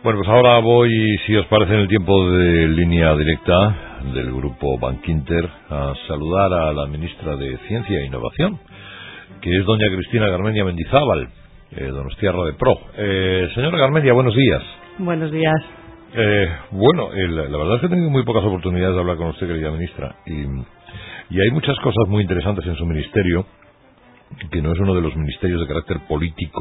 Bueno, pues ahora voy, si os parece, en el tiempo de línea directa del grupo Bankinter a saludar a la ministra de Ciencia e Innovación, que es doña Cristina Garmendia Mendizábal, donostiarra de Pro. Señora Garmendia, buenos días. Buenos días. La verdad es que he tenido muy pocas oportunidades de hablar con usted, querida ministra, y hay muchas cosas muy interesantes en su ministerio, que no es uno de los ministerios de carácter político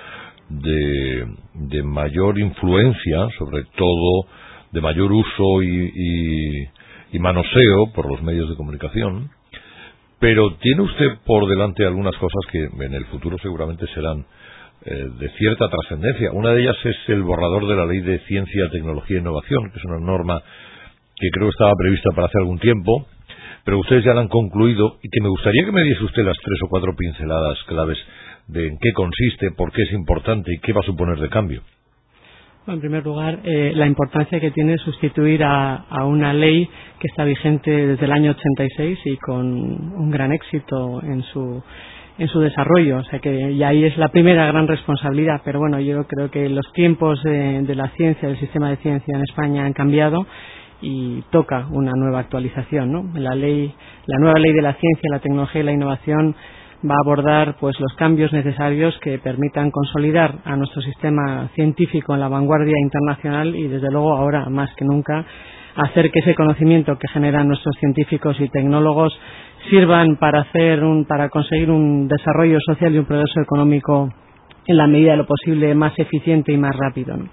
de mayor influencia, sobre todo de mayor uso y manoseo por los medios de comunicación, pero tiene usted por delante algunas cosas que en el futuro seguramente serán de cierta trascendencia. Una de ellas es el borrador de la Ley de Ciencia, Tecnología e Innovación, que es una norma que creo que estaba prevista para hace algún tiempo, pero ustedes ya la han concluido, y que me gustaría que me diese usted las 3 o 4 pinceladas claves de en qué consiste, por qué es importante y qué va a suponer de cambio. Bueno, en primer lugar, la importancia que tiene sustituir a una ley que está vigente desde el año 86 y con un gran éxito en su desarrollo. O sea que ya ahí es la primera gran responsabilidad. Pero bueno, yo creo que los tiempos de la ciencia, del sistema de ciencia en España han cambiado y toca una nueva actualización, ¿no? La nueva ley de la ciencia, la tecnología y la innovación va a abordar pues los cambios necesarios que permitan consolidar a nuestro sistema científico en la vanguardia internacional y desde luego ahora más que nunca hacer que ese conocimiento que generan nuestros científicos y tecnólogos sirvan para conseguir un desarrollo social y un progreso económico en la medida de lo posible más eficiente y más rápido, ¿no?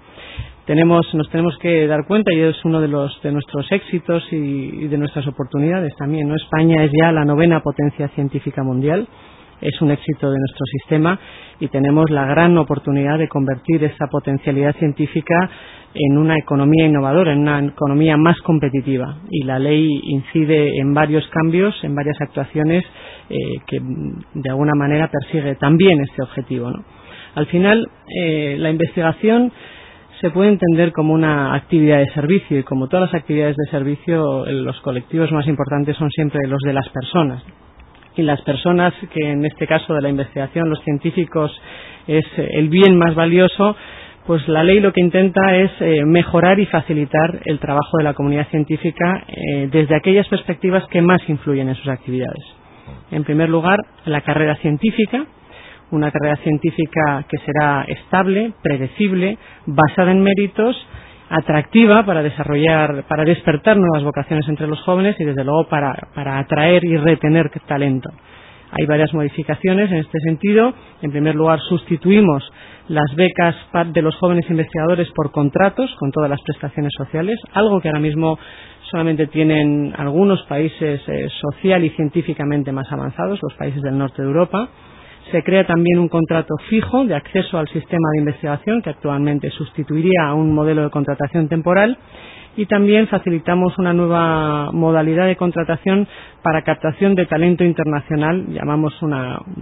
Nos tenemos que dar cuenta, y es uno de nuestros éxitos y de nuestras oportunidades también, ¿no? España es ya la 9ª potencia científica mundial, es un éxito de nuestro sistema y tenemos la gran oportunidad de convertir esa potencialidad científica en una economía innovadora, en una economía más competitiva. Y la ley incide en varios cambios, en varias actuaciones que de alguna manera persigue también este objetivo, ¿no? Al final, la investigación se puede entender como una actividad de servicio, y como todas las actividades de servicio, los colectivos más importantes son siempre los de las personas. Y las personas, que en este caso de la investigación, los científicos, es el bien más valioso, pues la ley lo que intenta es mejorar y facilitar el trabajo de la comunidad científica desde aquellas perspectivas que más influyen en sus actividades. En primer lugar, la carrera científica, una carrera científica que será estable, predecible, basada en méritos, atractiva para despertar nuevas vocaciones entre los jóvenes y desde luego para atraer y retener talento. Hay varias modificaciones en este sentido. En primer lugar, sustituimos las becas de los jóvenes investigadores por contratos con todas las prestaciones sociales, algo que ahora mismo solamente tienen algunos países social y científicamente más avanzados, los países del norte de Europa. Se crea también un contrato fijo de acceso al sistema de investigación, que actualmente sustituiría a un modelo de contratación temporal, y también facilitamos una nueva modalidad de contratación para captación de talento internacional, llamamos una